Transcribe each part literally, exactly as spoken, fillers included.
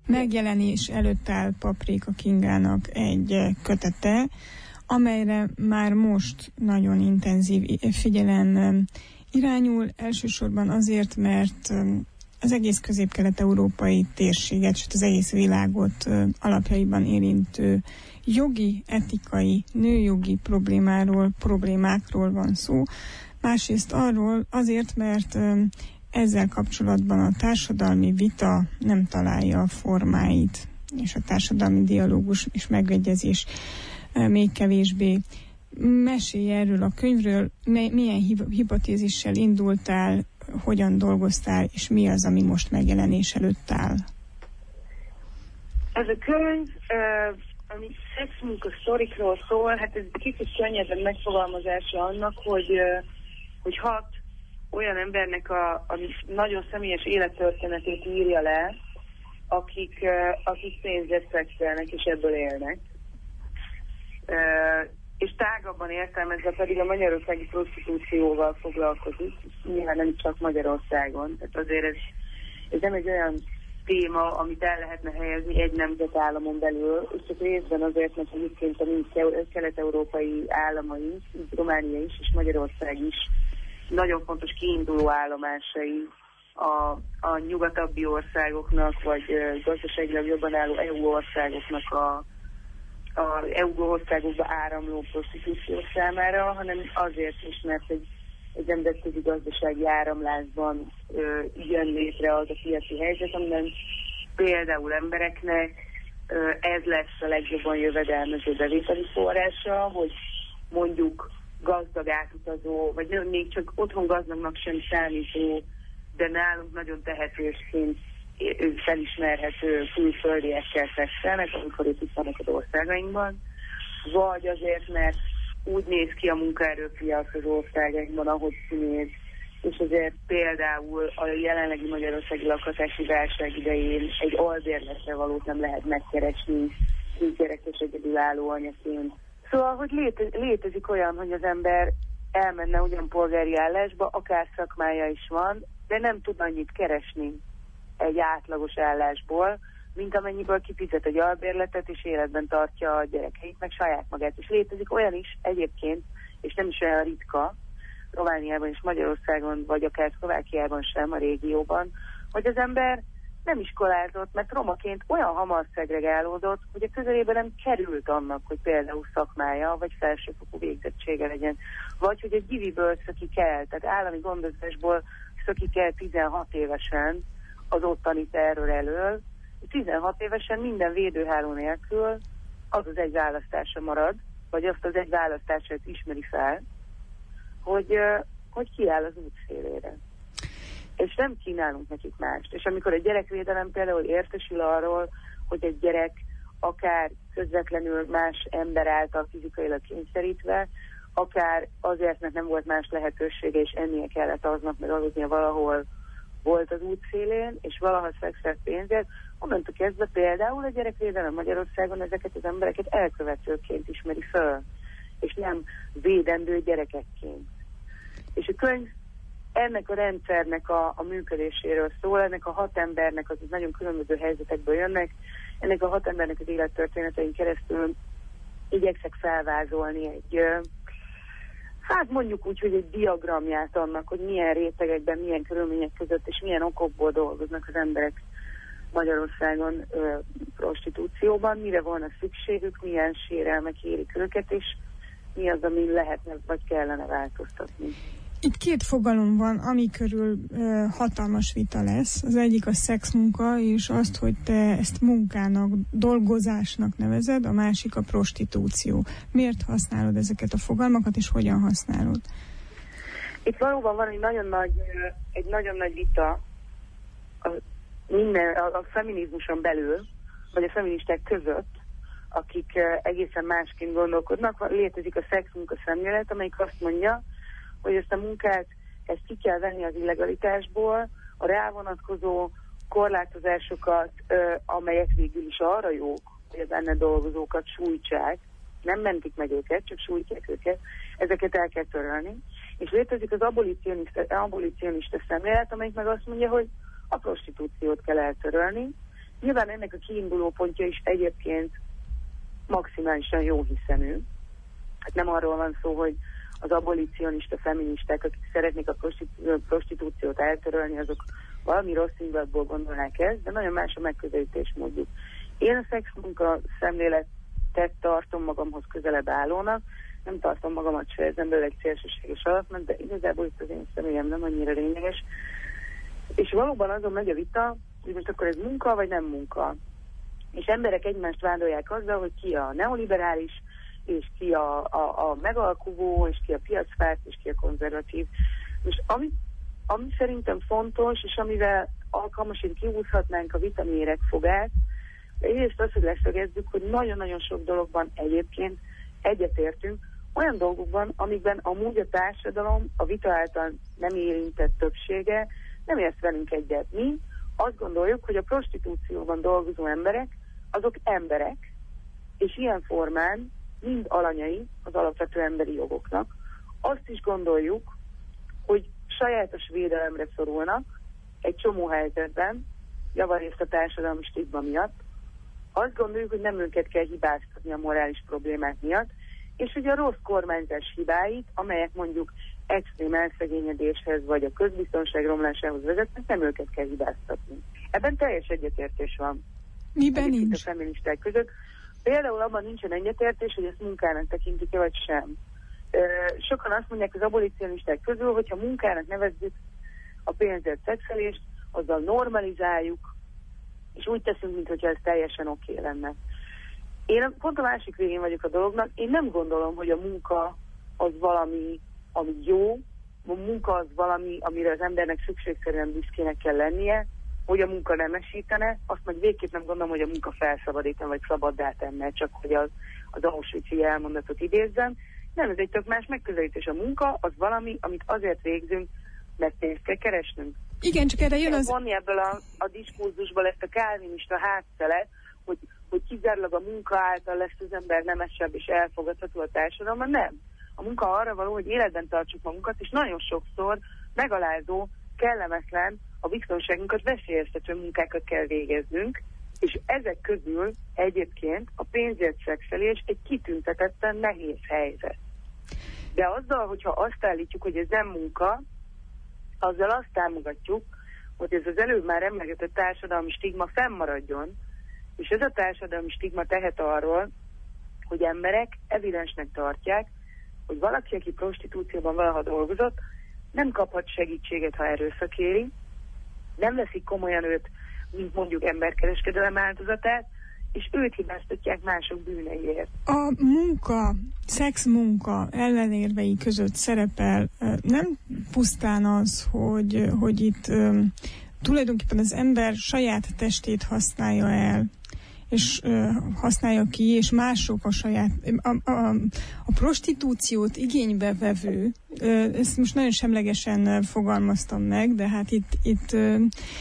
megjelenés előtt áll Paprika Kingának egy kötete, amelyre már most nagyon intenzív figyelem irányul, elsősorban azért, mert az egész közép-kelet-európai térséget, sőt az egész világot alapjaiban érintő jogi, etikai, nőjogi problémáról, problémákról van szó. Másrészt arról azért, mert ezzel kapcsolatban a társadalmi vita nem találja a formáit, és a társadalmi dialógus és megegyezés még kevésbé. Mesélj erről a könyvről, milyen hipotézissel indultál, hogyan dolgoztál, és mi az, ami most megjelenés előtt áll? Ez a könyv, uh, ami szexmunka sztorikról szól, hát ez kicsit könnyedben megfogalmazása annak, hogy, uh, hogy hat olyan embernek a, a nagyon személyes élettörténetét írja le, akik, uh, akik pénzért szexelnek, és ebből élnek. Uh, és tágabban értelmezve pedig a magyarországi prostitúcióval foglalkozik, nyilván nem csak Magyarországon, tehát azért ez, ez nem egy olyan téma, amit el lehetne helyezni egy nemzetállamon belül, és csak részben azért, mert egyébként a mi kelet-európai államai, Románia is és Magyarország is nagyon fontos kiinduló állomásai a, a nyugatabbi országoknak, vagy gazdaságilag jobban álló é u országoknak a az é u országokba áramló prostitúció számára, hanem azért is, mert egy, egy nemzetközi gazdasági áramlásban ö, jön létre az a piaci helyzet, amiben például embereknek ö, ez lesz a legjobban jövedelmező bevételi forrása, hogy mondjuk gazdag átutazó, vagy nem, még csak otthon gazdagnak sem számító, de nálunk nagyon tehetősként felismerhető külföldiekkel szexelnek, amikor itt vannak az országainkban, vagy azért, mert úgy néz ki a munkaerőpiac az országainkban, ahogy kinéz, és azért például a jelenlegi magyarországi lakhatási válság idején egy albérletre valót nem lehet megkeresni, kisgyerekes egyedülálló anyaként. Szóval, hogy léte- létezik olyan, hogy az ember elmenne ugyan polgári állásba, akár szakmája is van, de nem tud annyit keresni egy átlagos állásból, mint amennyiből kifizet egy albérletet, és életben tartja a gyerekeit, meg saját magát. És létezik olyan is egyébként, és nem is olyan ritka, Romániában és Magyarországon, vagy akár Szlovákiában sem, a régióban, hogy az ember nem iskolázott, mert romaként olyan hamar szegregálódott, hogy a közelében nem került annak, hogy például szakmája, vagy felsőfokú végzettsége legyen. Vagy hogy egy giviből szökik el, tehát állami gondozásból szökik el tizenhat évesen az ottani terror elől, tizenhat évesen minden védőháló nélkül az az egy választása marad, vagy azt az egy választását ismeri fel, hogy, hogy kiáll az út szélére. És nem kínálunk nekik mást. És amikor a gyerekvédelem például értesül arról, hogy egy gyerek akár közvetlenül más ember által fizikailag kényszerítve, akár azért, mert nem volt más lehetősége, és ennie kellett aznap, meg aludnia valahol volt az útszélén, és valaha szexelt pénzért, onnantól kezdve például a gyerekvédelem Magyarországon ezeket az embereket elkövetőként ismeri föl, és nem védendő gyerekekként. És a könyv ennek a rendszernek a, a működéséről szól, ennek a hat embernek, az nagyon különböző helyzetekből jönnek, ennek a hat embernek az élettörténetein keresztül igyekszek felvázolni egy, hát mondjuk úgy, hogy egy diagramját annak, hogy milyen rétegekben, milyen körülmények között és milyen okokból dolgoznak az emberek Magyarországon ö, prostitúcióban, mire volna szükségük, milyen sérelmek érik őket, és mi az, ami lehetne vagy kellene változtatni. Itt két fogalom van, ami körül ö, hatalmas vita lesz. Az egyik a szexmunka, és azt, hogy te ezt munkának, dolgozásnak nevezed, a másik a prostitúció. Miért használod ezeket a fogalmakat, és hogyan használod? Itt valóban van egy nagyon nagy, egy nagyon nagy vita a, minden, a, a feminizmuson belül, vagy a feministák között, akik egészen másként gondolkodnak. Létezik a szexmunka szemlélet, amelyik azt mondja, hogy ezt a munkát, ezt ki kell venni az illegalitásból, a rávonatkozó korlátozásokat, ö, amelyek végül is arra jók, hogy az benne dolgozókat sújtsák, nem mentik meg őket, csak sújtják őket, ezeket el kell törölni. És létezik az abolicionista, abolicionista szemlélet, amelyik meg azt mondja, hogy a prostitúciót kell eltörölni, Nyilván ennek a kiinduló pontja is egyébként maximálisan jó hiszemű. Hát nem arról van szó, hogy az abolicionista feministák, akik szeretnék a prostitúciót eltörölni, azok valami rossz indulatból gondolnák ezt, de nagyon más a megközelítés módjuk. Én a szexmunka szemléletet tartom magamhoz közelebb állónak, nem tartom magamat se ezen belül egy szélsőséges alapnak, de igazából itt az én személyem nem annyira lényeges. És valóban azon megy a vita, hogy most akkor ez munka, vagy nem munka. És emberek egymást vádolják azzal, hogy ki a neoliberális, és ki a, a, a megalkuvó, és ki a piacpárt, és ki a konzervatív. Most ami, ami szerintem fontos, és amivel alkalmasan kihúzhatnánk a vita méregfogát, egyrészt az, hogy leszögezzük, hogy nagyon-nagyon sok dologban egyébként egyetértünk, olyan dolgokban, amikben amúgy a társadalom, a vita által nem érintett többsége nem ért velünk egyet. Mi azt gondoljuk, hogy a prostitúcióban dolgozó emberek, azok emberek, és ilyen formán mind alanyai az alapvető emberi jogoknak. Azt is gondoljuk, hogy sajátos védelemre szorulnak egy csomó helyzetben, javarészt a társadalmi stigma miatt. Azt gondoljuk, hogy nem őket kell hibáztatni a morális problémák miatt, és hogy a rossz kormányzás hibáit, amelyek mondjuk extrém elszegényedéshez vagy a közbiztonság romlásához vezetnek, nem őket kell hibáztatni. Ebben teljes egyetértés van. Miben nincs? A feministák között. Például abban nincsen egyetértés, hogy ezt munkának tekintik-e vagy sem. Sokan azt mondják az abolicionisták közül, hogyha munkának nevezzük a pénzért szexelést, azzal normalizáljuk, és úgy teszünk, mintha ez teljesen oké okay lenne. Én pont a másik végén vagyok a dolognak. Én nem gondolom, hogy a munka az valami, ami jó, a munka az valami, amire az embernek szükségszerűen büszkének kell lennie, hogy a munka nem esítene, azt meg végképp nem gondolom, hogy a munka felszabadítana, vagy szabaddá tenne, csak hogy az, az Auschwitz-i elmondatot idézzem. Nem, ez egy tök más megközelítés. A munka az valami, amit azért végzünk, mert pénzt kell keresnünk. Igen, csak erre jön az... Vonni ebből a, a diskurzusból ezt a kálvinista hátszelet, hogy, hogy kizárólag a munka által lesz az ember nemesebb és elfogadható a társadalomban. Nem. A munka arra való, hogy életben tartsuk magunkat, és nagyon sokszor megalázó, kellemetlen, a biztonságunkat veszélyeztető munkákat kell végeznünk, és ezek közül egyébként a pénzért szexelés egy kitüntetetten nehéz helyzet. De azzal, hogyha azt állítjuk, hogy ez nem munka, azzal azt támogatjuk, hogy ez az előbb már emlegetett társadalmi stigma fennmaradjon, és ez a társadalmi stigma tehet arról, hogy emberek evidensnek tartják, hogy valaki, aki prostitúcióban valaha dolgozott, nem kaphat segítséget, ha erőszak éri, nem veszik komolyan őt, mint mondjuk emberkereskedelem áldozatát, és őt hibáztatják mások bűneiért. A munka, szexmunka ellenérvei között szerepel nem pusztán az, hogy, hogy itt um, tulajdonképpen az ember saját testét használja el, és uh, használja ki, és mások a saját, a, a, a prostitúciót igénybe vevő, uh, ezt most nagyon semlegesen uh, fogalmaztam meg, de hát itt, itt uh,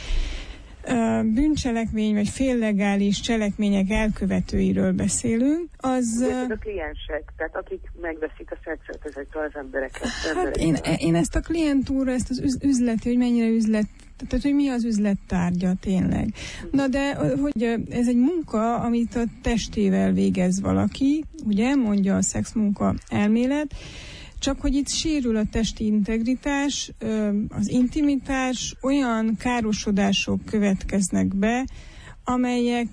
uh, bűncselekmény, vagy féllegális cselekmények elkövetőiről beszélünk, az... Uh, a kliensek, tehát akik megveszik a szexet ezektől az embereket. Hát én, én ezt a klientúra, ezt az üzleti, hogy mennyire üzlet, tehát, hogy mi az üzlettárgya tényleg. Na de, hogy ez egy munka, amit a testével végez valaki, ugye, mondja a szexmunka elmélet, csak hogy itt sérül a testi integritás, az intimitás, olyan károsodások következnek be, amelyek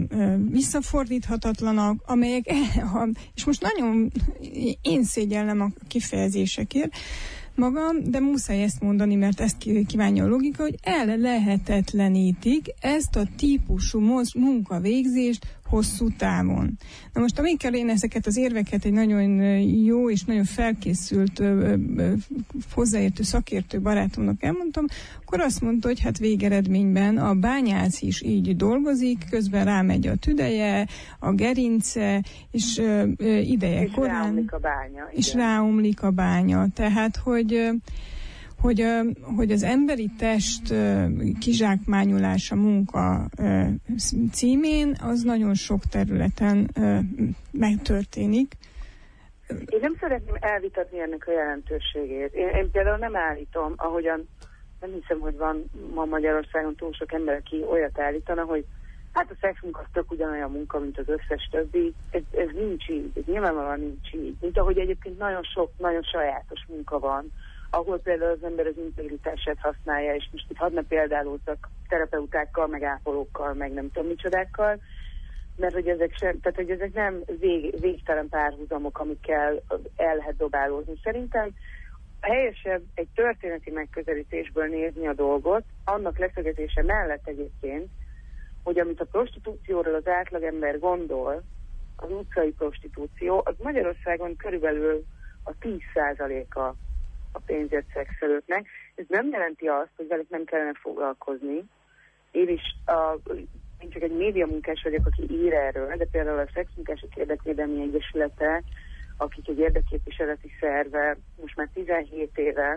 visszafordíthatatlanak, amelyek, és most nagyon én szégyellem a kifejezésekért, magam, de muszáj ezt mondani, mert ezt kívánja a logika, hogy ellehetetlenítik ezt a típusú munkavégzést hosszú távon. Na most, amikor én ezeket az érveket egy nagyon jó és nagyon felkészült hozzáértő szakértő barátomnak elmondtam, akkor azt mondta, hogy hát végeredményben a bányász is így dolgozik, közben rámegy a tüdeje, a gerince, és ideje és korán... ráomlik a bánya. És igen. ráomlik a bánya. Tehát, hogy... Hogy, hogy az emberi test kizsákmányolása munka címén, az nagyon sok területen megtörténik. Én nem szeretném elvitatni ennek a jelentőségét. Én, én például nem állítom, ahogyan nem hiszem, hogy van ma Magyarországon túl sok ember, aki olyat állítana, hogy Hát a szexmunka az tök ugyanolyan munka, mint az összes többi. Ez, ez nincs így, ez nyilvánvalóan nincs így. Mint ahogy egyébként nagyon sok, nagyon sajátos munka van, ahol például az ember az integritását használja, és most itt hadd ne példálóztak terapeutákkal, meg ápolókkal, meg nem tudom micsodákkal, mert hogy ezek, sem, tehát, hogy ezek nem vég, végtelen párhuzamok, amikkel el lehet dobálózni. Szerintem helyesebb egy történeti megközelítésből nézni a dolgot, annak leszögetése mellett egyébként, hogy amit a prostitúcióról az átlagember gondol, az utcai prostitúció, az Magyarországon körülbelül a tíz százaléka a pénzért szexelőknek. Ez nem jelenti azt, hogy velük nem kellene foglalkozni. Én is, a, én csak egy médiamunkás vagyok, aki ír erről, de például a Szexmunkások Érdekvédelmi Egyesülete, akik egy érdekképviseleti szerve, most már tizenhét éve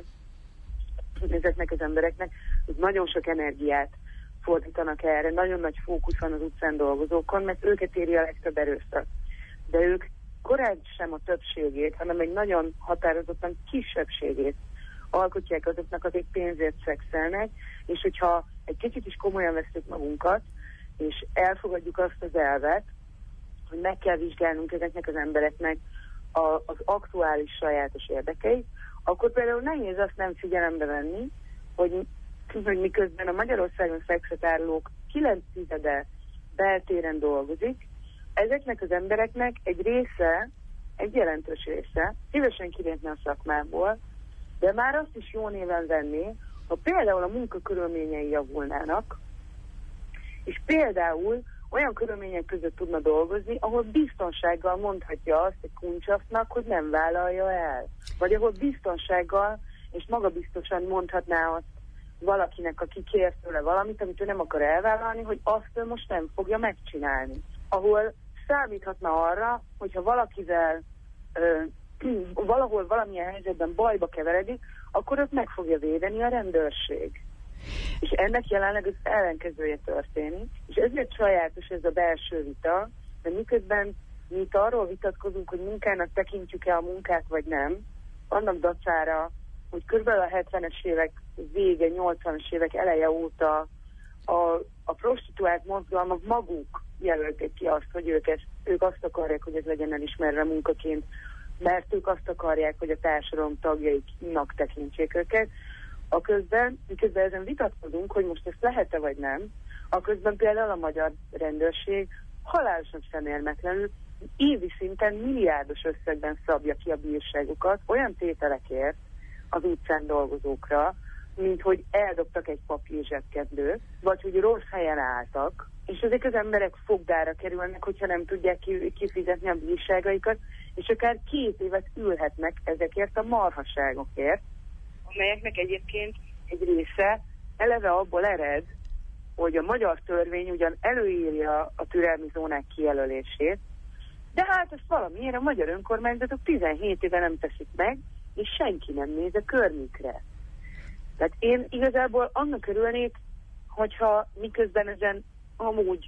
ezeknek az embereknek, nagyon sok energiát fordítanak erre, nagyon nagy fókusz van az utcán dolgozókon, mert őket éri a legtöbb erőszak. De ők korán sem a többségét, hanem egy nagyon határozottan kisebbségét alkotják azoknak, akik pénzért szexelnek, és hogyha egy kicsit is komolyan veszük magunkat, és elfogadjuk azt az elvet, hogy meg kell vizsgálnunk ezeknek az embereknek a, az aktuális sajátos érdekeit, akkor például nehéz azt nem figyelembe venni, hogy, hogy miközben a Magyarországon szexet árulók kilenc tizede beltéren dolgozik, ezeknek az embereknek egy része, egy jelentős része szívesen kilépne a szakmából, de már azt is jó néven venné, ha például a munkakörülményei javulnának, és például olyan körülmények között tudna dolgozni, ahol biztonsággal mondhatja azt egy kuncsasznak, hogy nem vállalja el. Vagy ahol biztonsággal és magabiztosan mondhatná azt valakinek, aki kér tőle valamit, amit ő nem akar elvállalni, hogy azt ő most nem fogja megcsinálni. Ahol számíthatna arra, hogyha valakivel ö, valahol valamilyen helyzetben bajba keveredik, akkor ott meg fogja védeni a rendőrség. És ennek jelenleg az ellenkezője történik, és ezért sajátos ez a belső vita, mert miközben mi itt arról vitatkozunk, hogy munkának tekintjük-e a munkát, vagy nem, annak dacára, hogy körülbelül a hetvenes évek vége, nyolcvanas évek eleje óta a, a prostituált mozgalmak maguk jelölték ki azt, hogy ők, ezt, ők azt akarják, hogy ez legyen elismerve munkaként, mert ők azt akarják, hogy a társadalom tagjaiknak tekintsék őket. A közben, miközben ezen vitatkozunk, hogy most ezt lehet-e vagy nem, a közben például a magyar rendőrség halálosan szemérmetlenül évi szinten milliárdos összegben szabja ki a bírságokat olyan tételekért az utcán dolgozókra, mint hogy eldobtak egy papír zsebkendőt, vagy hogy rossz helyen álltak, és ezek az emberek fogdára kerülnek, hogyha nem tudják kifizetni a bírságaikat, és akár két évet ülhetnek ezekért a marhaságokért, amelyeknek egyébként egy része eleve abból ered, hogy a magyar törvény ugyan előírja a türelmi zónák kijelölését, de hát ezt valamiért a magyar önkormányzatok tizenhét éve nem teszik meg, és senki nem néz a környükre. Tehát én igazából annak örülnék, hogyha miközben ezen amúgy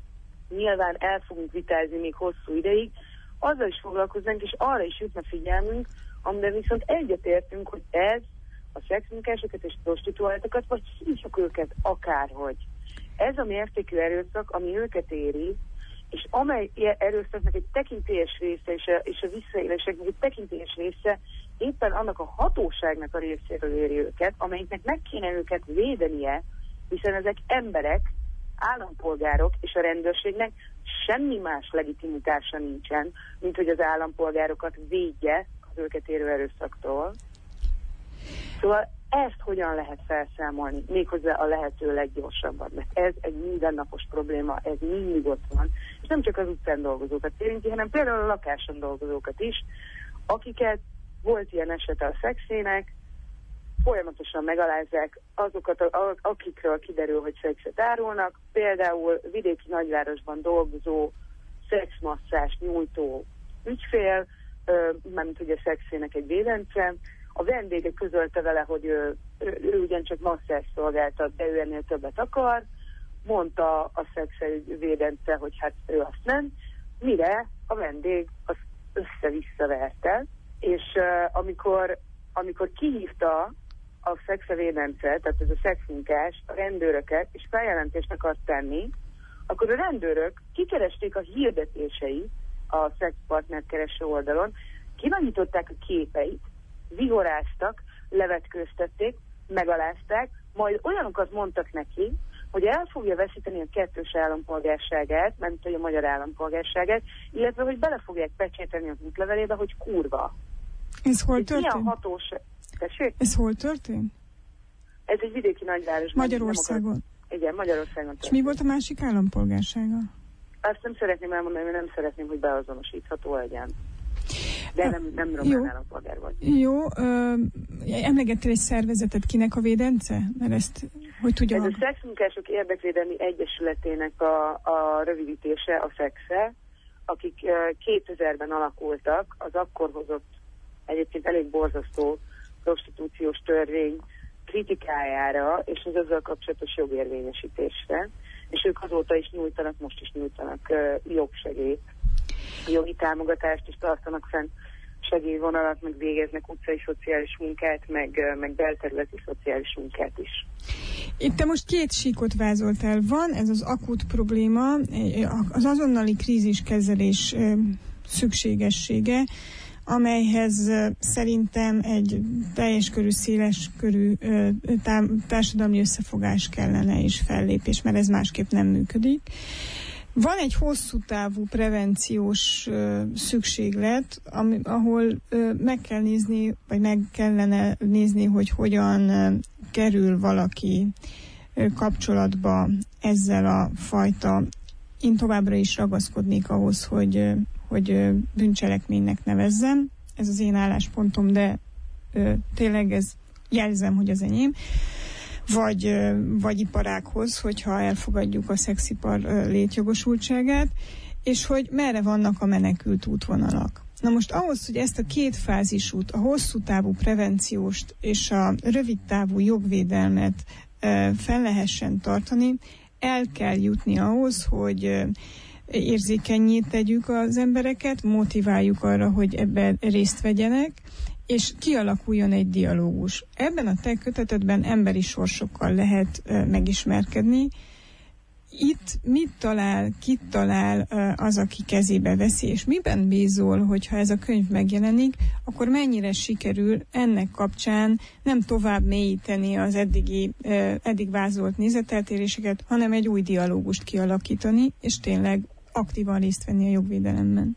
nyilván el fogunk vitázni még hosszú ideig, azzal is foglalkoznánk, és arra is jutna figyelmünk, amiben viszont egyetértünk, hogy ez a szexmunkásokat és prostituáltakat, vagy hívjuk őket akárhogy. Ez a mértékű erőszak, ami őket éri, és amely erőszaknak egy tekintélyes része, és a, és a visszaéléseknek egy tekintélyes része éppen annak a hatóságnak a részéről éri őket, amelyiknek meg kéne őket védenie, hiszen ezek emberek, állampolgárok, és a rendőrségnek semmi más legitimitása nincsen, mint hogy az állampolgárokat védje az őket érő erőszaktól. Szóval ezt hogyan lehet felszámolni, méghozzá a lehető leggyorsabban, mert ez egy mindennapos probléma, ez mindig ott van, és nem csak az utcán dolgozókat érinti, hanem például a lakáson dolgozókat is, akiket volt ilyen esete a szexének, folyamatosan megalázzák azokat, akikről kiderül, hogy szexet árulnak, például vidéki nagyvárosban dolgozó szexmasszás nyújtó ügyfél, mármint ugye szexének egy védence, a vendége közölte vele, hogy ő, ő, ő ugyancsak masszás szolgáltat, de ő ennél többet akar, mondta a szexvédence, hogy hát ő azt nem, mire a vendég azt össze-visszaverte, és uh, amikor, amikor kihívta a szexvédence, tehát ez a szexmunkás, a rendőröket, és feljelentést akart tenni, akkor a rendőrök kikeresték a hirdetéseit a szexpartner kereső oldalon, kinagyították a képeit, vihoráztak, levetkőztették, megalázták, majd olyanokat mondtak neki, hogy el fogja veszíteni a kettős állampolgárságát, mert hogy a magyar állampolgárságát, illetve hogy bele fogják pecsételni az útlevelébe, hogy kurva. Ez hol történt? Ilyen hatós... Tessék? Ez hol történt? Ez egy vidéki nagyvárosban. Magyarországon? Akar... Igen, Magyarországon. És mi volt a másik állampolgársága? Azt nem szeretném elmondani, mert nem szeretném, hogy beazonosítható legyen. De nem, nem román állampolgár vagy. Jó, ö, emlegettél egy szervezetet, kinek a védence? Mert ezt, hogy tudja... Ez a Szexmunkások Érdekvédelmi Egyesületének a, a rövidítése, a SZEXE, akik kétezerben alakultak, az akkor hozott egyébként elég borzasztó prostitúciós törvény kritikájára, és az ezzel kapcsolatos jogérvényesítésre. És ők azóta is nyújtanak, most is nyújtanak uh, jogsegélyt, jogi támogatást, és tartanak fenn segélyvonalat, meg végeznek utcai szociális munkát, meg, uh, meg belterületi szociális munkát is. Itt te most két síkot vázoltál. Van ez az akut probléma, az azonnali kríziskezelés szükségessége, amelyhez szerintem egy teljes körű, széles körű társadalmi összefogás kellene és fellépés, mert ez másképp nem működik. Van egy hosszú távú prevenciós szükséglet, ami, ahol meg kell nézni, vagy meg kellene nézni, hogy hogyan kerül valaki kapcsolatba ezzel a fajta. Én továbbra is ragaszkodnék ahhoz, hogy hogy bűncselekménynek nevezzem. Ez az én álláspontom, de ö, tényleg ez jelzem, hogy az enyém. Vagy, ö, vagy iparákhoz, hogyha elfogadjuk a szexipar ö, létjogosultságát, és hogy merre vannak a menekült útvonalak. Na most ahhoz, hogy ezt a két fázisút, a hosszú távú prevencióst és a rövid távú jogvédelmet ö, fel lehessen tartani, el kell jutni ahhoz, hogy ö, érzékennyé tegyük az embereket, motiváljuk arra, hogy ebben részt vegyenek, és kialakuljon egy dialógus. Ebben a te kötetedben emberi sorsokkal lehet uh, megismerkedni. Itt mit talál, kit talál uh, az, aki kezébe veszi, és miben bízol, hogyha ez a könyv megjelenik, akkor mennyire sikerül ennek kapcsán nem tovább mélyíteni az eddigi, uh, eddig vázolt nézeteltéréseket, hanem egy új dialógust kialakítani, és tényleg aktívan részt venni a jogvédelemben.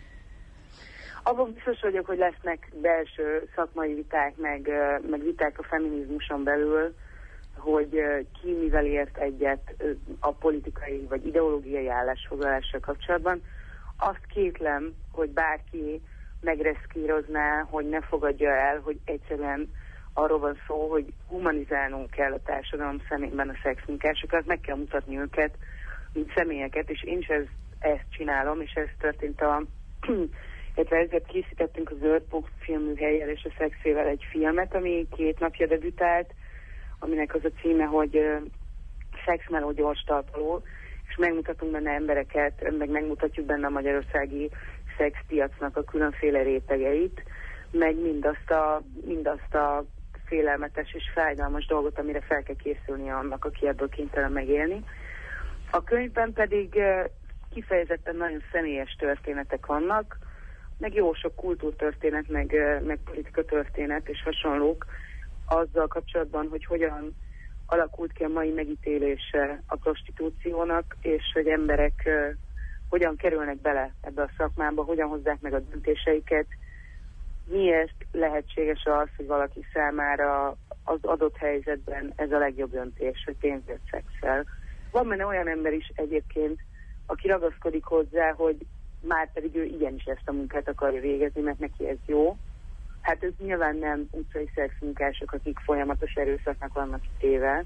Abban biztos vagyok, hogy lesznek belső szakmai viták, meg, meg viták a feminizmuson belül, hogy ki mivel ért egyet a politikai vagy ideológiai állásfoglalással kapcsolatban. Azt kétlem, hogy bárki megreszkírozná, hogy ne fogadja el, hogy egyszerűen arról van szó, hogy humanizálnunk kell a társadalom szemében a szexmunkásokat, meg kell mutatni őket, mint személyeket, és én is ezt, ezt csinálom, és ez történt a... illetve ezért készítettünk a Zöld Pók filmműhellyel és a Szexével egy filmet, ami két napja debütált, aminek az a címe, hogy uh, Szexmeló gyors talpaló, és megmutatunk benne embereket, meg megmutatjuk benne a magyarországi szexpiacnak a különféle rétegeit, meg mindazt a, mindazt a félelmetes és fájdalmas dolgot, amire fel kell készülnie annak, aki ebből kénytelen megélni. A könyvben pedig uh, kifejezetten nagyon személyes történetek vannak, meg jó sok kultúrtörténet, meg, meg politikatörténet és hasonlók azzal kapcsolatban, hogy hogyan alakult ki a mai megítélése a prostitúciónak, és hogy emberek uh, hogyan kerülnek bele ebbe a szakmába, hogyan hozzák meg a döntéseiket, miért lehetséges az, hogy valaki számára az adott helyzetben ez a legjobb döntés, hogy pénzért szexel. Van benne olyan ember is egyébként, aki ragaszkodik hozzá, hogy már pedig ő igenis ezt a munkát akarja végezni, mert neki ez jó. Hát ez nyilván nem utcai szexmunkások, akik folyamatos erőszaknak vannak téve.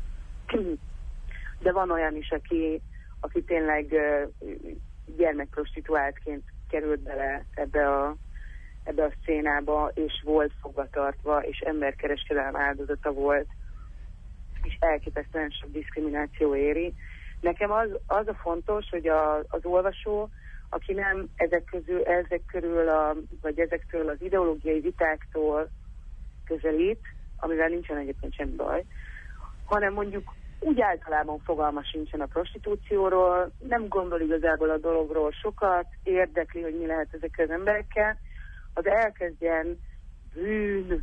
De van olyan is, aki, aki tényleg uh, gyermekprostituáltként került bele ebbe a, ebbe a szcénába, és volt fogvatartva, és emberkereskedelem áldozata volt, és elképesztően sok diszkrimináció éri. Nekem az, az a fontos, hogy a, az olvasó, aki nem ezek közül, ezek körül, a, vagy ezektől az ideológiai vitáktól közelít, amivel nincsen egyébként semmi baj, hanem mondjuk úgy általában fogalma sincsen a prostitúcióról, nem gondol igazából a dologról sokat, érdekli, hogy mi lehet ezekkel az emberekkel, az elkezdjen bűn,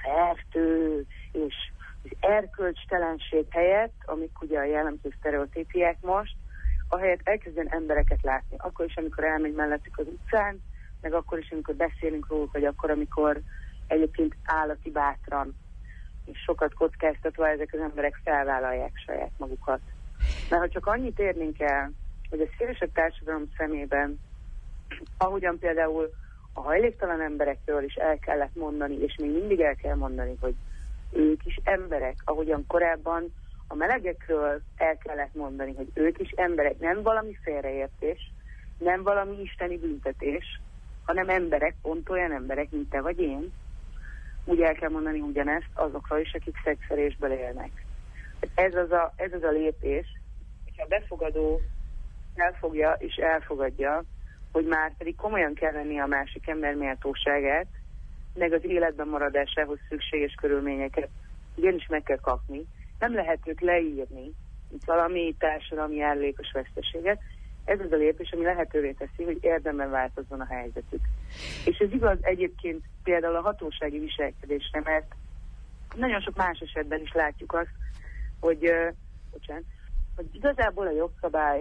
fertő és az erkölcstelenség helyett, amik ugye a jellemző sztereotípiák most, ahelyett elkezdjen embereket látni. Akkor is, amikor elmegy mellettük az utcán, meg akkor is, amikor beszélünk róluk, vagy akkor, amikor egyébként állati bátran és sokat kockáztatva ezek az emberek felvállalják saját magukat. Mert ha csak annyit érnénk el, hogy a szélesebb társadalom szemében, ahogyan például a hajléktalan emberekről is el kellett mondani, és még mindig el kell mondani, hogy ők is emberek, ahogyan korábban a melegekről el kellett mondani, hogy ők is emberek, nem valami félreértés, nem valami isteni büntetés, hanem emberek, pont olyan emberek, mint te vagy én. Úgy el kell mondani ugyanezt azokról is, akik szexelésből élnek. Ez az a, ez az a lépés, hogyha a befogadó elfogja és elfogadja, hogy már pedig komolyan kell venni a másik ember méltóságát, meg az életben maradásához szükséges körülményeket igenis meg kell kapni. Nem lehet őt leírni, mint valami társadalmi járulékos veszteséget. Ez az a lépés, ami lehetővé teszi, hogy érdemben változzon a helyzetük. És ez igaz egyébként például a hatósági viselkedésre, mert nagyon sok más esetben is látjuk azt, hogy, uh, bocsánat, hogy igazából a jogszabály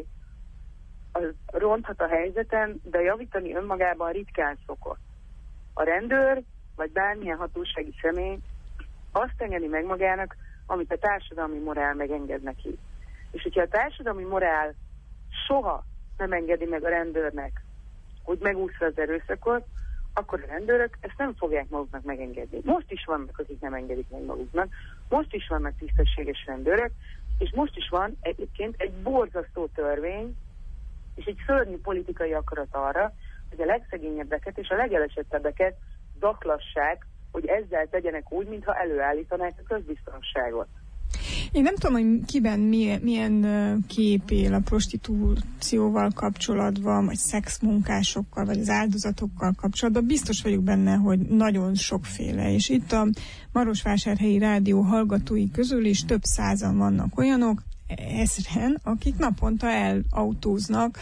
az ronthat a helyzeten, de javítani önmagában ritkán szokott. A rendőr, vagy bármilyen hatósági személy azt engedi meg magának, amit a társadalmi morál megenged neki. És hogyha a társadalmi morál soha nem engedi meg a rendőrnek, hogy megúszza az erőszakot, akkor a rendőrök ezt nem fogják maguknak megengedni. Most is vannak, akik nem engedik meg maguknak, most is vannak tisztességes rendőrök, és most is van egyébként egy borzasztó törvény, és egy szörnyű politikai akarat arra, hogy a legszegényebbeket és a legelesettebbeket zaklassák, hogy ezzel tegyenek úgy, mintha előállítanák a közbiztonságot. Én nem tudom, hogy kiben milyen, milyen kép él a prostitúcióval kapcsolatban, vagy szexmunkásokkal, vagy az áldozatokkal kapcsolatban. Biztos vagyok benne, hogy nagyon sokféle. És itt a Marosvásárhelyi Rádió hallgatói közül is több százan vannak olyanok, ezren, akik naponta elautóznak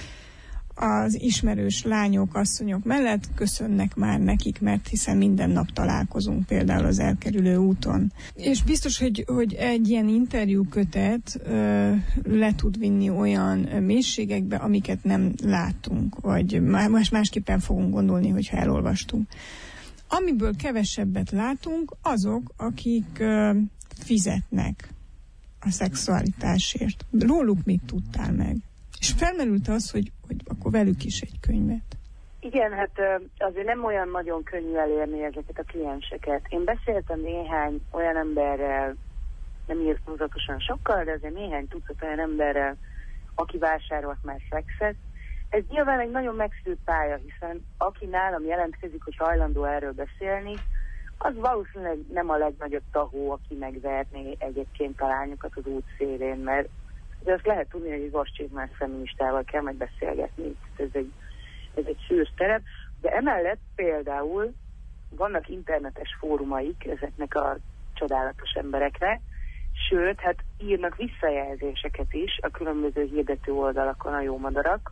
az ismerős lányok, asszonyok mellett, köszönnek már nekik, mert hiszen minden nap találkozunk például az elkerülő úton. És biztos, hogy, hogy egy ilyen interjúkötet ö, le tud vinni olyan mélységekbe, amiket nem látunk, vagy más másképpen fogunk gondolni, hogyha elolvastunk. Amiből kevesebbet látunk, azok, akik ö, fizetnek a szexualitásért. Róluk mit tudtál meg? És felmerült az, hogy, hogy akkor velük is egy könyvet. Igen, hát azért nem olyan nagyon könnyű elérni ezeket a klienseket. Én beszéltem néhány olyan emberrel, nem írtózatosan sokkal, de azért néhány tucat olyan emberrel, aki vásárolt már szexet. Ez nyilván egy nagyon megszűrt pálya, hiszen aki nálam jelentkezik, hogy hajlandó erről beszélni, az valószínűleg nem a legnagyobb tahó, aki megverné egyébként a lányokat az út szélén, mert de azt lehet tudni, hogy egy vascsizmás feministával kell meg beszélgetni. Ez egy, ez egy szűrs terep. De emellett például vannak internetes fórumaik ezeknek a csodálatos embereknek, sőt, hát írnak visszajelzéseket is a különböző hirdető oldalakon a jó madarak.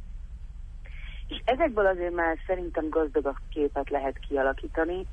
És ezekből azért már szerintem gazdagabb képet lehet kialakítani.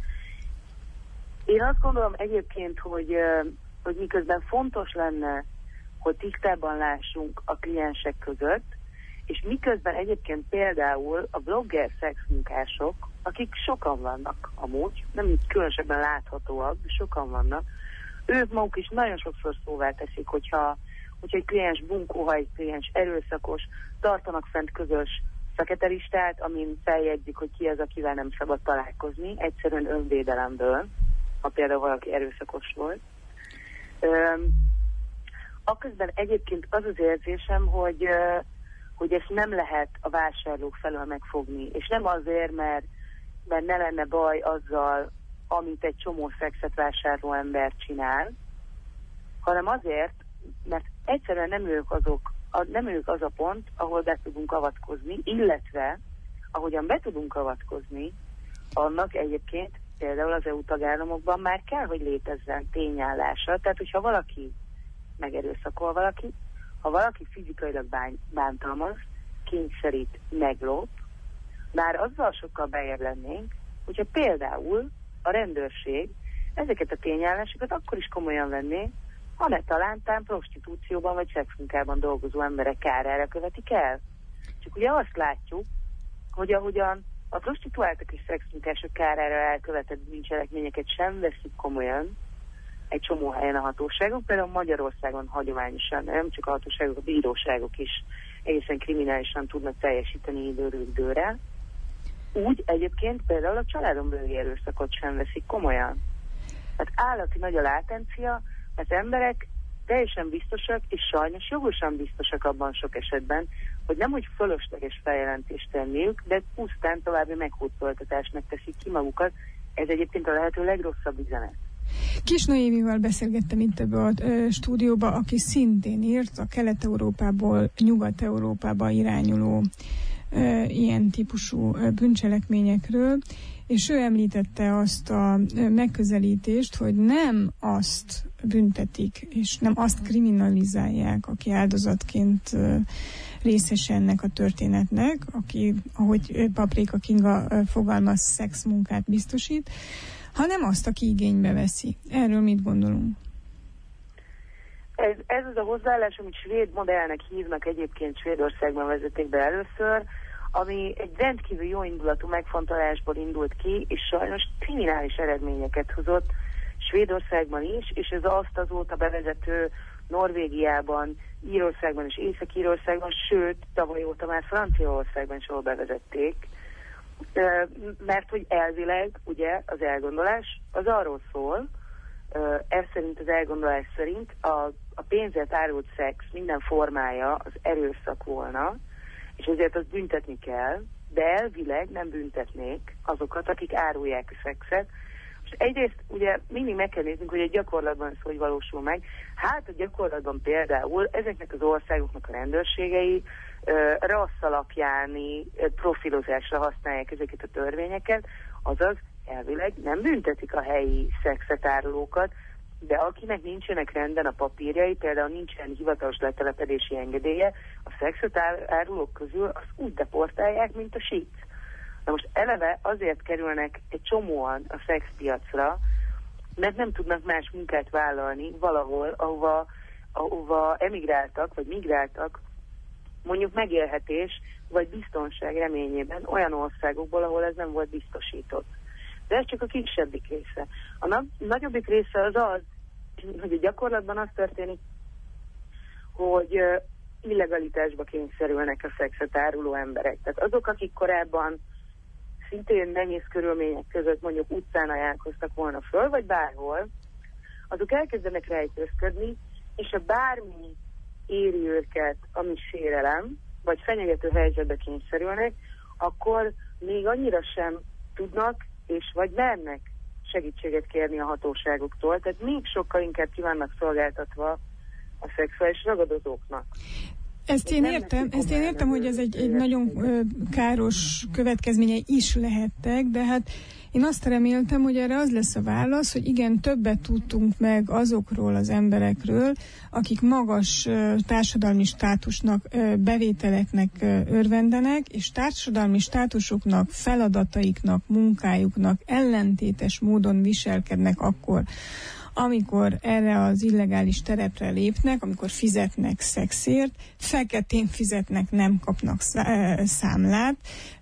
Én azt gondolom egyébként, hogy, hogy miközben fontos lenne, hogy tisztában lássunk a kliensek között, és miközben egyébként például a blogger szexmunkások, akik sokan vannak amúgy, nem így különösebben láthatóak, de sokan vannak, ők maguk is nagyon sokszor szóvá teszik, hogyha, hogyha egy kliens bunkó, ha egy kliens erőszakos, tartanak fent közös fekete listát, amin feljegyzik, hogy ki az, akivel nem szabad találkozni, egyszerűen önvédelemből, ha például valaki erőszakos volt. Üm, Aközben egyébként az az érzésem, hogy, hogy ezt nem lehet a vásárlók felől megfogni. És nem azért, mert, mert ne lenne baj azzal, amit egy csomó szexet vásárló ember csinál, hanem azért, mert egyszerűen nem ők, azok, nem ők az a pont, ahol be tudunk avatkozni, illetve ahogyan be tudunk avatkozni, annak egyébként például az é u tagállamokban már kell, hogy létezzen tényállása. Tehát, hogyha valaki megerőszakol valaki, ha valaki fizikailag bán, bántalmaz, kényszerít, meglop, bár azzal sokkal bejebb lennénk, hogyha például a rendőrség ezeket a tényállásokat akkor is komolyan venné, ha ne talántán prostitúcióban vagy szexmunkában dolgozó emberek kárára követik el. Csak ugye azt látjuk, hogy ahogyan a prostituáltak és szexmunkások kárára elkövetett bűncselekményeket sem veszik komolyan egy csomó helyen a hatóságok, például Magyarországon hagyományosan, nem csak a hatóságok, a bíróságok is egészen kriminálisan tudnak teljesíteni időről időre. Úgy egyébként például a családon belüli erőszakot sem veszik komolyan. Tehát állati nagy a látencia, mert emberek teljesen biztosak, és sajnos jogosan biztosak abban sok esetben, hogy nem úgy fölösleges feljelentést tenniük, de pusztán további meghódoltatásnak teszik ki magukat. Ez egyébként a lehető legrosszabb üzenet. Kis Noémival beszélgettem itt ebbe a stúdióba, aki szintén írt a Kelet-Európából Nyugat-Európába irányuló e, ilyen típusú e, bűncselekményekről, és ő említette azt a megközelítést, hogy nem azt büntetik, és nem azt kriminalizálják, aki áldozatként részes ennek a történetnek, aki, ahogy Paprika Kinga fogalmaz, szexmunkát biztosít, hanem azt, aki igénybe veszi. Erről mit gondolunk? Ez, ez az a hozzáállás, amit svéd modellnek hívnak, egyébként Svédországban vezették be először, ami egy rendkívül jó indulatú megfontolásból indult ki, és sajnos kriminális eredményeket hozott Svédországban is, és ez azt azóta bevezető Norvégiában, Írországban és Észak-Írországban, sőt, tavaly óta már Franciaországban is jól bevezették, mert hogy elvileg, ugye, az elgondolás az arról szól, ez szerint az elgondolás szerint a, a pénzért árult szex minden formája az erőszak volna, és ezért azt büntetni kell, de elvileg nem büntetnék azokat, akik árulják a szexet. És egyrészt ugye mindig meg kell néznünk, hogy a gyakorlatban ez hogy valósul meg. Hát a gyakorlatban például ezeknek az országoknak a rendőrségei uh, rassz alapjáni uh, profilozásra használják ezeket a törvényeket, azaz elvileg nem büntetik a helyi szexet árulókat, de akinek nincsenek rendben a papírjai, például nincsen hivatalos letelepedési engedélye, a szexet árulók közül azt úgy deportálják, mint a sít. Na most eleve azért kerülnek egy csomóan a szexpiacra, mert nem tudnak más munkát vállalni valahol, ahova, ahova emigráltak, vagy migráltak, mondjuk megélhetés, vagy biztonság reményében olyan országokból, ahol ez nem volt biztosított. De ez csak a kisebbik része. A na- nagyobbik része az az, hogy a gyakorlatban az történik, hogy uh, illegalitásba kényszerülnek a szexet áruló emberek. Tehát azok, akik korábban szintén nehéz körülmények között mondjuk utcán ajánlkoztak volna föl, vagy bárhol, azok elkezdenek rejtőzködni, és a bármi éri őket, ami sérelem, vagy fenyegető helyzetbe kényszerülnek, akkor még annyira sem tudnak, és vagy mernek segítséget kérni a hatóságoktól, tehát még sokkal inkább ki vannak szolgáltatva a szexuális ragadozóknak. Ezt én értem, ezt én értem, hogy ez egy, egy nagyon káros következménye is lehettek, de hát én azt reméltem, hogy erre az lesz a válasz, hogy igen, többet tudtunk meg azokról az emberekről, akik magas társadalmi státusnak, bevételeknek örvendenek, és társadalmi státusoknak, feladataiknak, munkájuknak ellentétes módon viselkednek akkor, amikor erre az illegális terepre lépnek, amikor fizetnek szexért, feketén fizetnek, nem kapnak számlát,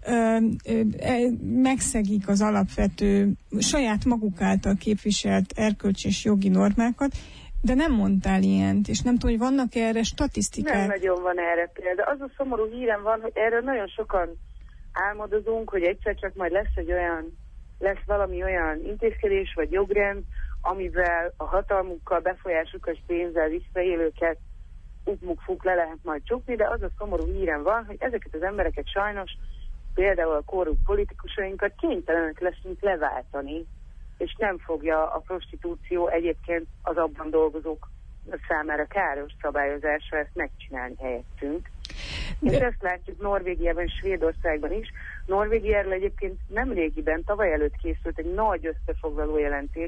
megszegik az alapvető, saját maguk által képviselt erkölcsi és jogi normákat, de nem mondtál ilyent, és nem tudom, hogy vannak erre statisztikák? Nem nagyon van erre példa. Az a szomorú hírem van, hogy erről nagyon sokan álmodozunk, hogy egyszer csak majd lesz egy olyan, lesz valami olyan intézkedés vagy jogrend, amivel a hatalmukkal, befolyásukkal és pénzzel visszaélőket ukmuk-fuk le lehet majd csukni, de az a szomorú hírem van, hogy ezeket az embereket sajnos, például a korrupt politikusainkat kénytelenek leszünk leváltani, és nem fogja a prostitúció egyébként az abban dolgozók számára káros szabályozásra ezt megcsinálni helyettünk. De... És ezt látjuk Norvégiában és Svédországban is. Norvégiáról egyébként nem régiben, tavaly előtt készült egy nagy összefoglaló jelentés,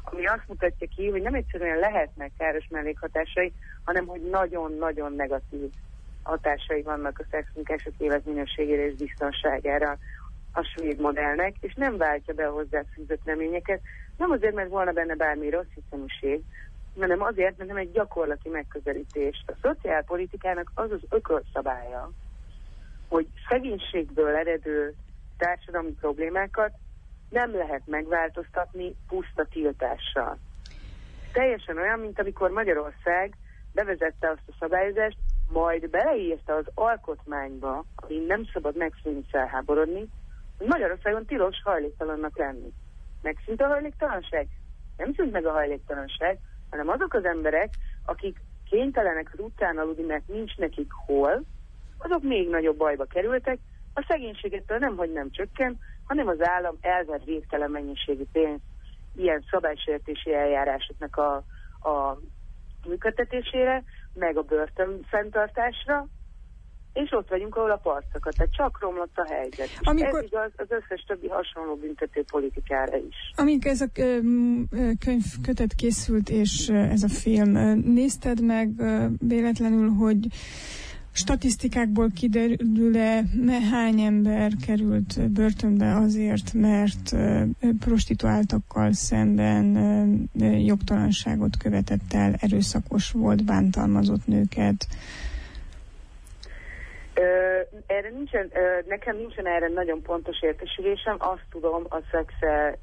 ami azt mutatja ki, hogy nem egyszerűen lehetnek káros mellékhatásai, hanem hogy nagyon-nagyon negatív hatásai vannak a szexmunkások életminőségére és biztonságára a svéd modellnek, és nem váltja be a hozzáfűzött reményeket, nem azért, mert volna benne bármi rossz hiszeműség, hanem azért, mert nem egy gyakorlati megközelítés. A szociálpolitikának az az ökölszabálya, hogy szegénységből eredő társadalmi problémákat nem lehet megváltoztatni puszta tiltással. Teljesen olyan, mint amikor Magyarország bevezette azt a szabályozást, majd beleírta az alkotmányba, amin nem szabad megszűnni felháborodni, hogy Magyarországon tilos hajléktalannak lenni. Megszűnt a hajléktalanság? Nem szűnt meg a hajléktalanság, hanem azok az emberek, akik kénytelenek az utcán aludni, mert nincs nekik hol, azok még nagyobb bajba kerültek, a szegénységettől nemhogy nem csökken, hanem az állam elvett végtelen mennyiségű pénzt ilyen szabálysértési eljárásoknak a, a működtetésére, meg a börtön fenntartásra, és ott vagyunk, ahol a partszakat, tehát csak romlott a helyzet. Amikor... Ez igaz az összes többi hasonló büntető politikára is. Amikor ez a könyvkötet készült, és ez a film, nézted meg véletlenül, hogy statisztikákból kiderül-e, hány ember került börtönbe azért, mert prostituáltakkal szemben jogtalanságot követett el, erőszakos volt, bántalmazott nőket? Ö, erre nincsen, ö, nekem nincsen erre nagyon pontos értesülésem, azt tudom a Szexe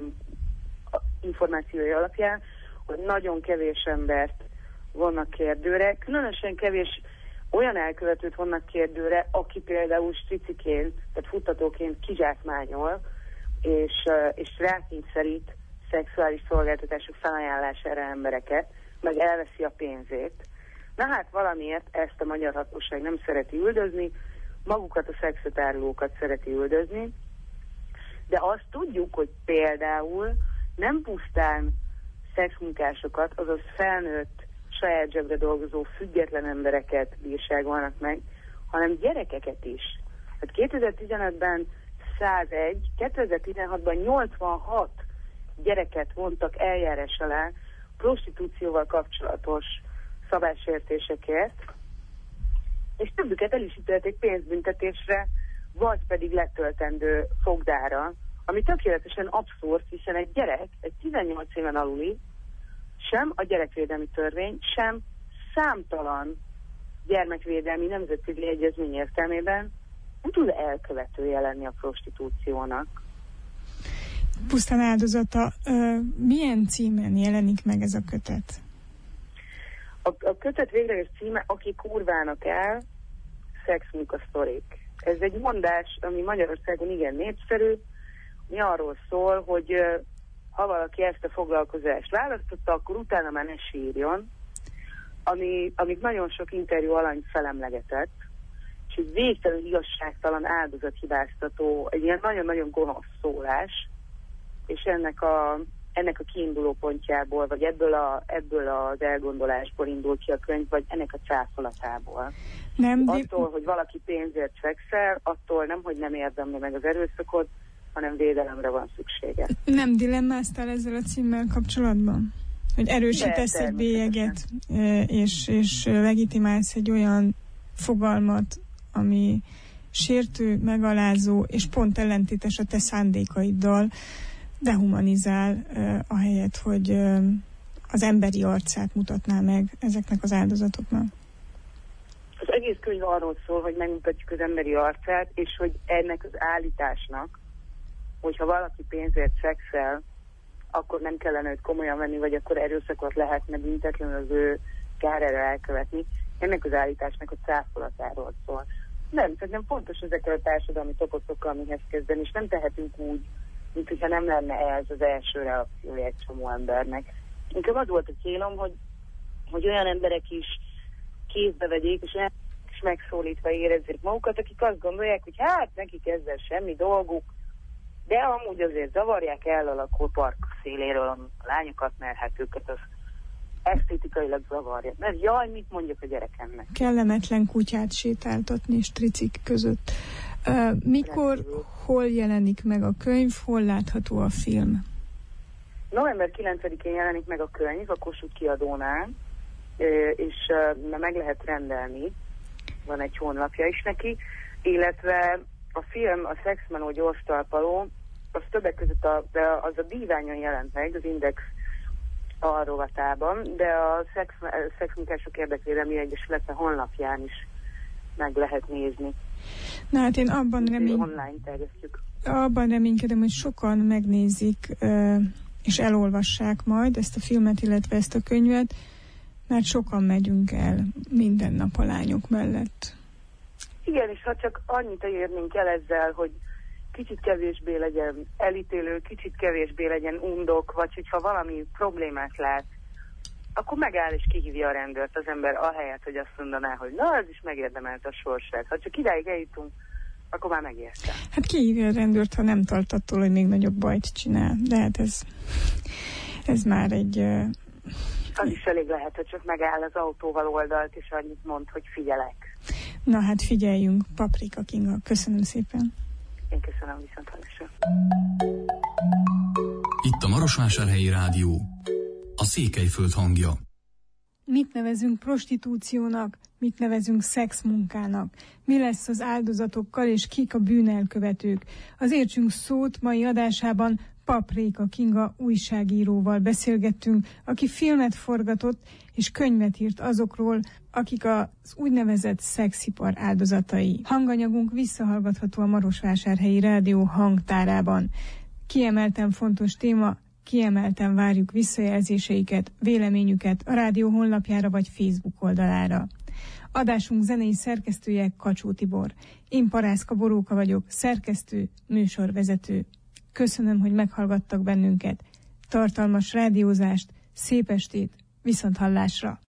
információi alapján, hogy nagyon kevés embert vonnak kérdőre, különösen kevés olyan elkövetőt vannak kérdőre, aki például striciként, tehát futtatóként kizsákmányol, és, és rákényszerít szexuális szolgáltatások felajánlására embereket, meg elveszi a pénzét. Na hát valamiért ezt a magyar hatóság nem szereti üldözni, magukat a szexetárulókat szereti üldözni, de azt tudjuk, hogy például nem pusztán szexmunkásokat, azaz felnőtt, saját zsebre dolgozó független embereket bírságolnak meg, hanem gyerekeket is. Hát kétezer-tizenötben százegy, kétezer-tizenhatban nyolcvanhat gyereket vontak eljárás alá prostitúcióval kapcsolatos szabálysértésekért, és többüket el is ítélték pénzbüntetésre, vagy pedig letöltendő fogdára, ami tökéletesen abszurd, hiszen egy gyerek, egy tizennyolc éven aluli, sem a gyerekvédelmi törvény, sem számtalan gyermekvédelmi nemzetközi egyezmény értelmében nem tud elkövetője lenni a prostitúciónak. Pusztán áldozata. Milyen címen jelenik meg ez a kötet? A, a kötet végleges címe, Aki kurvának el, szexmunkasztorik. Ez egy mondás, ami Magyarországon igen népszerű, mi arról szól, hogy ha valaki ezt a foglalkozást választotta, akkor utána már ne sírjon, ami, amit nagyon sok interjú alany felemlegetett, és egy végtelenül igazságtalan áldozathibáztató, egy ilyen nagyon-nagyon gonosz szólás, és ennek a, ennek a kiinduló pontjából, vagy ebből, a, ebből az elgondolásból indul ki a könyv, vagy ennek a cáfolatából. Nem, attól, hogy valaki pénzért szexel, attól nem, hogy nem érdemli meg az erőszakot, hanem védelemre van szüksége. Nem dilemmáztál ezzel a címmel kapcsolatban? Hogy erősítesz egy bélyeget, és, és legitimálsz egy olyan fogalmat, ami sértő, megalázó, és pont ellentétes a te szándékaiddal, dehumanizál, ahelyett, hogy az emberi arcát mutatná meg ezeknek az áldozatoknak. Az egész könyv arról szól, hogy megmutatjuk az emberi arcát, és hogy ennek az állításnak, hogyha valaki pénzért szexel, akkor nem kellene őt komolyan venni, vagy akkor erőszakot lehetne büntetlenül az ő kárára elkövetni. Ennek az állításnak a cáfolatáról szól. Nem, szerintem fontos ezekkel a társadalmi toposzokkal mihez kezdeni, és nem tehetünk úgy, mint hogyha nem lenne ez az első reakciója egy csomó embernek. Inkább az volt a célom, hogy, hogy olyan emberek is kézbe vegyék, és olyan is megszólítva érezzék magukat, akik azt gondolják, hogy hát nekik ezzel semmi dolguk, de amúgy azért zavarják el a lakópark széléről a lányokat, mert hát őket az esztétikailag zavarja. Mert jaj, mit mondjak a gyerekemnek? Kellemetlen kutyát sétáltatni stricik között. Uh, mikor, hol jelenik meg a könyv, hol látható a film? november kilencedikén jelenik meg a könyv a Kossuth kiadónál, és meg lehet rendelni, van egy honlapja is neki, illetve a film, a Szexmenó gyors talpaló, az többek között a, az a díványon jelent meg, az Index a rovatában, de a szex, Szexmunkások Érdekvédelmi Egyesület honlapján is meg lehet nézni. Na hát én abban remény... online terjesztjük. Abban reménykedem, hogy sokan megnézik és elolvassák majd ezt a filmet, illetve ezt a könyvet, mert sokan megyünk el minden nap a lányok mellett. Igen, és ha csak annyit érnénk el ezzel, hogy kicsit kevésbé legyen elítélő, kicsit kevésbé legyen undok, vagy hogyha valami problémát lát, akkor megáll és kihívja a rendőrt az ember, ahelyett, hogy azt mondaná, hogy na, ez is megérdemelt a sorsát. Ha csak idáig eljutunk, akkor már megérte. Hát kihívja a rendőrt, ha nem tart attól, hogy még nagyobb bajt csinál. De hát ez, ez már egy... Uh... Az is elég lehet, hogy csak megáll az autóval oldalt, és annyit mond, hogy figyelek. Na hát figyeljünk, Paprika Kinga. Köszönöm szépen. Én köszönöm, viszonthallásra. Itt a Marosvásárhelyi Rádió, a Székelyföld hangja. Mit nevezünk prostitúciónak, mit nevezünk szexmunkának, mi lesz az áldozatokkal és kik a bűnelkövetők. Az Értsünk szót mai adásában Paprika Kinga újságíróval beszélgettünk, aki filmet forgatott és könyvet írt azokról, akik az úgynevezett szexipar áldozatai. Hanganyagunk visszahallgatható a Marosvásárhelyi Rádió hangtárában. Kiemelten fontos téma, kiemelten várjuk visszajelzéseiket, véleményüket a rádió honlapjára vagy Facebook oldalára. Adásunk zenei szerkesztője Kacsó Tibor. Én Parászka Boróka vagyok, szerkesztő, műsorvezető. Köszönöm, hogy meghallgattak bennünket. Tartalmas rádiózást, szép estét, viszonthallásra!